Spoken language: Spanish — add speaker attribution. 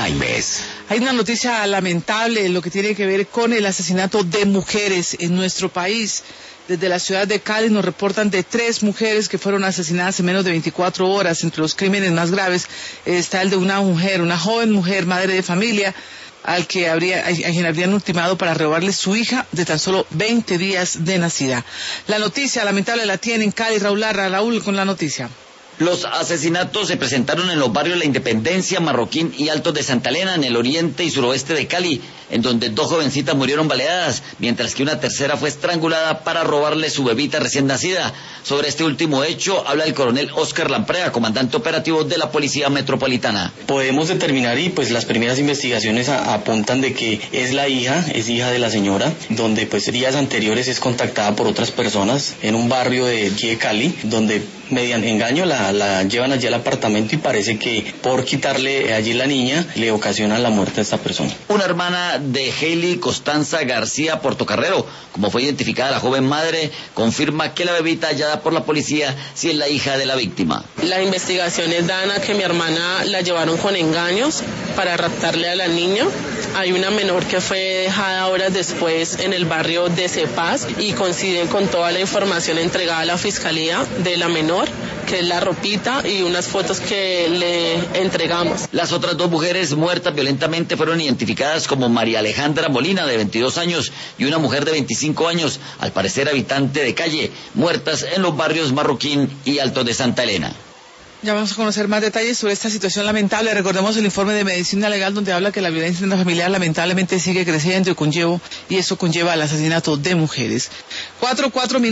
Speaker 1: Jaimes.
Speaker 2: Hay una noticia lamentable en lo que tiene que ver con el asesinato de mujeres en nuestro país. Desde la ciudad de Cali nos reportan de 3 mujeres que fueron asesinadas en menos de 24 horas. Entre los crímenes más graves está el de una mujer, una joven mujer, madre de familia, a quien habrían ultimado para robarle su hija de tan solo 20 días de nacida. La noticia lamentable la tiene en Cali Raúl Larra. Raúl, con la noticia.
Speaker 3: Los asesinatos se presentaron en los barrios La Independencia, Marroquín y Altos de Santa Elena, en el oriente y suroeste de Cali, en donde 2 jovencitas murieron baleadas, mientras que una tercera fue estrangulada para robarle su bebita recién nacida. Sobre este último hecho habla el coronel Oscar Lamprea, comandante operativo de la Policía Metropolitana.
Speaker 4: Podemos determinar, y pues las primeras investigaciones apuntan de que es hija de la señora, donde pues días anteriores es contactada por otras personas en un barrio de aquí de Cali, donde mediante engaño la llevan allí al apartamento y parece que por quitarle allí la niña le ocasionan la muerte a esta persona.
Speaker 3: Una hermana de Hailey Constanza García Portocarrero, como fue identificada la joven madre, confirma que la bebita hallada por la policía sí es la hija de la víctima.
Speaker 5: Las investigaciones dan a que mi hermana la llevaron con engaños para raptarle a la niña. Hay una menor que fue dejada horas después en el barrio de Cepaz y coinciden con toda la información entregada a la fiscalía de la menor, que es la ropita y unas fotos que le entregamos.
Speaker 3: Las otras 2 mujeres muertas violentamente fueron identificadas como María Alejandra Molina, de 22 años, y una mujer de 25 años, al parecer habitante de calle, muertas en los barrios Marroquín y Altos de Santa Elena.
Speaker 2: Ya vamos a conocer más detalles sobre esta situación lamentable. Recordemos el informe de Medicina Legal, donde habla que la violencia intrafamiliar lamentablemente sigue creciendo y eso conlleva al asesinato de mujeres. 4 minutos.